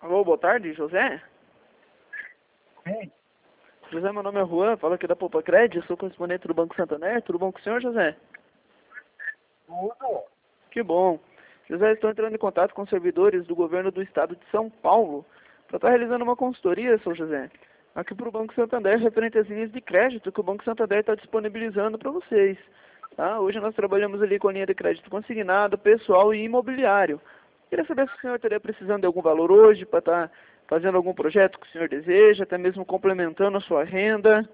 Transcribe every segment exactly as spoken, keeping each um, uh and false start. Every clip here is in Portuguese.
Alô, boa tarde, José? Sim, José, meu nome é Juan, falo aqui da Poupa Crédito, sou correspondente do Banco Santander. Tudo bom com o senhor, José? tudo. Que bom. José, estou entrando em contato com servidores do governo do estado de São Paulo para estar realizando uma consultoria, seu José, aqui para o Banco Santander, referente às linhas de crédito que o Banco Santander está disponibilizando para vocês. Tá? Hoje nós trabalhamos ali com a linha de crédito consignado, pessoal e imobiliário. Queria saber se o senhor estaria precisando de algum valor hoje para estar fazendo algum projeto que o senhor deseja, até mesmo complementando a sua renda.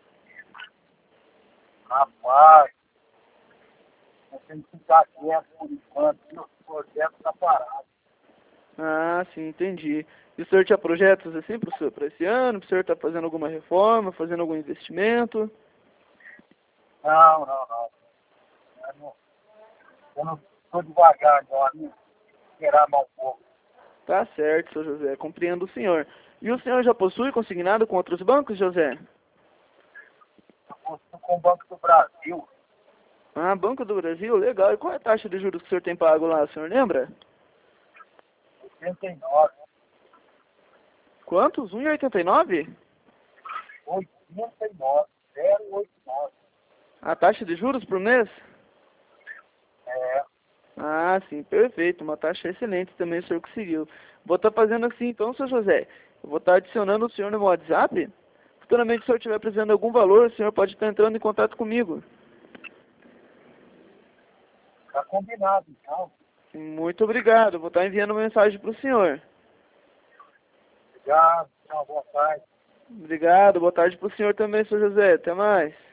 Rapaz, eu tenho que ficar quieto por enquanto, meu projeto está parado. Ah, sim, entendi. E o senhor tinha projetos assim para esse ano? O senhor está fazendo alguma reforma, fazendo algum investimento? Não, não, não. Eu não eu não estou devagar agora, né? Esperar mais um pouco. Tá certo, seu José, compreendo o senhor. E o senhor já possui consignado com outros bancos, José? Eu estou com o Banco do Brasil, Ah, Banco do Brasil, legal. E qual é a taxa de juros que o senhor tem pago lá, o senhor lembra? oitenta e nove, Quantos? um vírgula oitenta e nove? oitenta e nove, zero oito nove. A taxa de juros por mês? É, Ah, sim, perfeito. Uma taxa excelente também o senhor conseguiu. Vou estar fazendo assim então, seu José. Eu vou estar adicionando o senhor no meu WhatsApp. Futuramente, se o senhor estiver precisando de algum valor, o senhor pode estar entrando em contato comigo. está combinado então. Muito obrigado. Eu vou estar enviando uma mensagem para o senhor. Obrigado, tchau, boa tarde. Obrigado. Boa tarde para o senhor também, seu José. Até mais.